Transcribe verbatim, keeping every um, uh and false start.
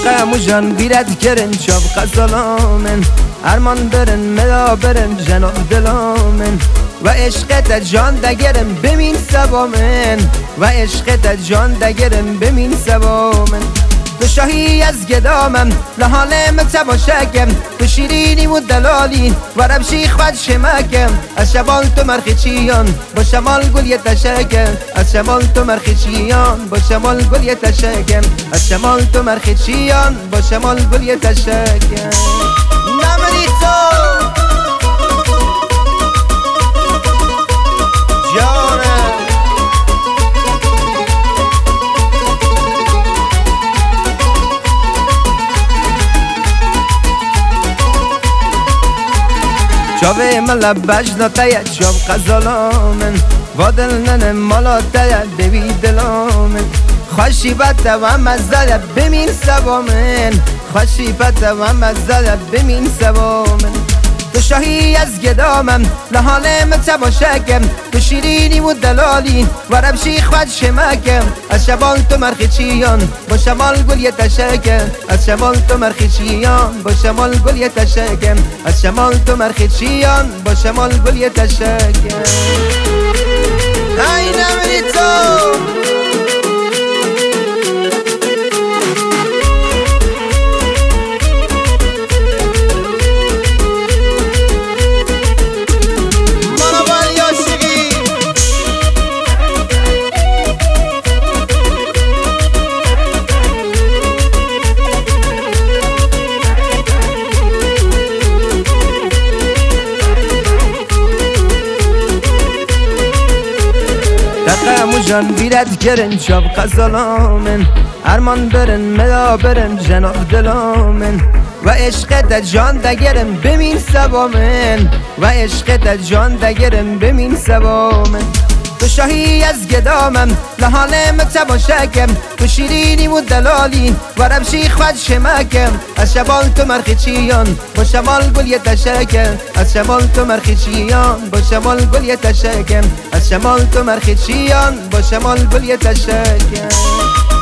دقم و جان بیرد کرن شب قزلامن ارمان برن ملا برن جناب دلامن و عشقت جان دگرم بمین سبامن و عشقت جان دگرم بمین سبامن تو شاهی از گدامم لحالم تماشاکم تو شیرینی و دلالی و رب شیخ و شمکم از شمال تو مرخچیان با شمال گل یتشکم از شمال تو مرخچیان با شمال گل یتشکم از شمال تو مرخچیان با شمال گل یتشکم نمری تو شاوه ملبش نتاید شاب قزلامن وادل نن مالا تاید ببی دلامن خوشی بطه و مزده بمین سبامن خوشی بطه و مزده بمین سبامن تو شاهی از گدامم لحالم تماشاکم تو شیرینی و دلالی و رب شیخ و شمکم از شمال تو مرخچیان با شمال گل یتشکم از شمال تو مرخچیان با شمال گل یتشکم از شمال تو مرخچیان با شمال گل یتشکم ای نمری تو دقم و جان بیرد کرن شب قزلامن ارمان برن ملا برن جناب دلامن و عشقت جان دگرم بمین سبامن و عشقت جان دگرم بمین سبامن تو شاهی از گدامم لحالم تماشاکم تو شیرینی و دلالی و رب شیخ و شمکم از شمال تو مرخچیان با شمال گل یتشکم از شمال تو مرخچیان با شمال گل یتشکم از شمال تو مرخچیان با شمال گل یتشکم